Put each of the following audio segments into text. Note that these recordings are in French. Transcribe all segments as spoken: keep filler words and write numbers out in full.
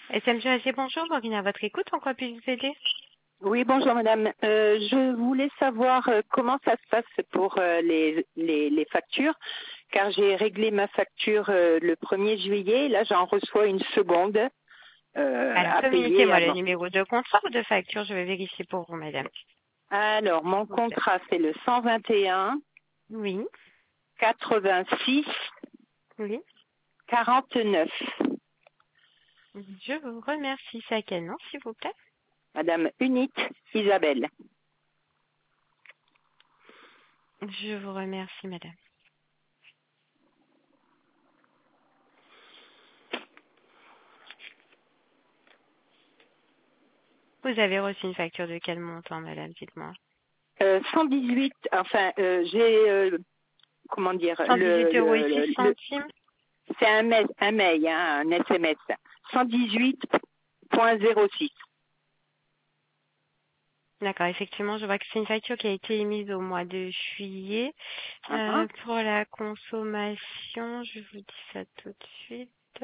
S M G A G, bonjour, Maureen, à votre écoute, en quoi puis-je vous aider? Oui, bonjour madame. Euh, je voulais savoir euh, comment ça se passe pour euh, les, les, les factures, car j'ai réglé ma facture euh, le premier juillet. Là, j'en reçois une seconde euh, Alors, à payer communiquez-moi le avant. numéro de contrat ou de facture, je vais vérifier pour vous, madame. Alors, mon S'il vous plaît. contrat, c'est le cent vingt et un Oui, quatre-vingt-six oui. quarante-neuf. Je vous remercie. C'est à quel nom, s'il vous plaît? Madame Unit Isabelle. Je vous remercie, madame. Vous avez reçu une facture de quel montant, madame? Dites-moi. Euh, cent dix-huit, enfin, euh, j'ai, euh, comment dire, cent le, dix-huit euros et le, six le, le- centimes. c'est un mail, un mail, hein, un S M S. cent dix-huit virgule zéro six. D'accord, effectivement, je vois que c'est une facture qui a été émise au mois de juillet. Uh-huh. Euh, pour la consommation, je vous dis ça tout de suite.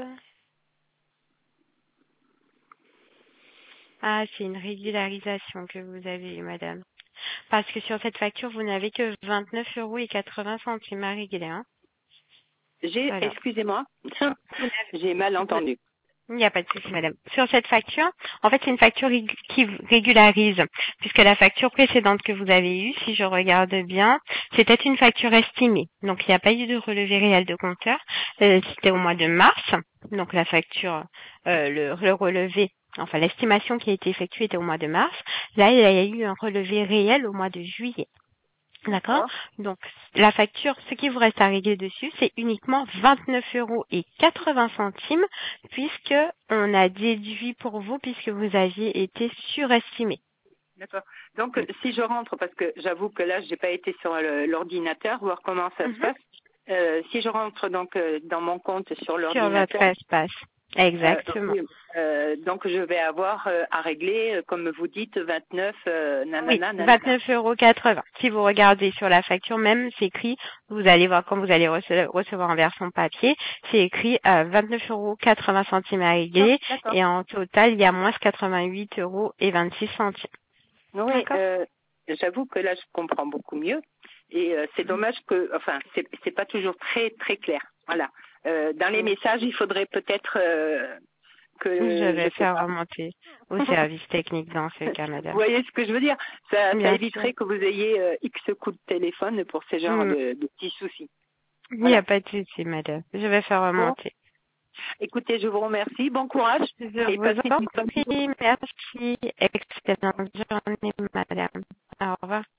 Ah, c'est une régularisation que vous avez eue, madame. Parce que sur cette facture, vous n'avez que vingt-neuf euros et quatre-vingts centimes à régler. Hein. J'ai, Voilà. excusez-moi, Vous n'avez- j'ai mal vous- entendu. Il n'y a pas de souci, madame. Sur cette facture, en fait, c'est une facture rég- qui régularise, puisque la facture précédente que vous avez eue, si je regarde bien, c'était une facture estimée. Donc, il n'y a pas eu de relevé réel de compteur. Euh, c'était au mois de mars. Donc, la facture, euh, le, le relevé, enfin, l'estimation qui a été effectuée était au mois de mars. Là, il y a eu un relevé réel au mois de juillet. D'accord. D'accord. Donc, la facture, ce qui vous reste à régler dessus, c'est uniquement vingt-neuf euros et quatre-vingts centimes, puisque on a déduit pour vous, puisque vous aviez été surestimé. D'accord. Donc, euh, si je rentre, parce que j'avoue que là, j'ai pas été sur le- l'ordinateur, voir comment ça se Mhm. passe. Euh, si je rentre donc euh, dans mon compte sur Sur votre l'ordinateur, espace. euh, Exactement. oui, euh, donc je vais avoir euh, à régler, euh, comme vous dites, vingt-neuf, euh, Oui, nanana, nanana. vingt-neuf euros quatre-vingts. Si vous regardez sur la facture, même, c'est écrit, vous allez voir quand vous allez rece- recevoir en version papier, c'est écrit euh, vingt-neuf euros quatre-vingts centimes à Ah, régler, d'accord. et en total, il y a moins quatre-vingt-huit euros et vingt-six centimes. Oui, D'accord. euh, j'avoue que là, je comprends beaucoup mieux. Et euh, c'est dommage que, enfin, c'est c'est pas toujours très très clair. Voilà. Euh, dans les messages, il faudrait peut-être euh, Je que, je vais sais faire pas. remonter au service technique dans ce cas, Vous madame. voyez ce que je veux dire? Ça, ça Bien sûr. éviterait que vous ayez euh, X coups de téléphone pour ce genre Hmm. de, de petits soucis. Il n'y a Voilà. pas de souci, madame. Je vais faire Bon, remonter. écoutez, je vous remercie. Bon courage Je et vous passez en une bonne journée. prie. Merci. Excellente journée, madame. Au revoir.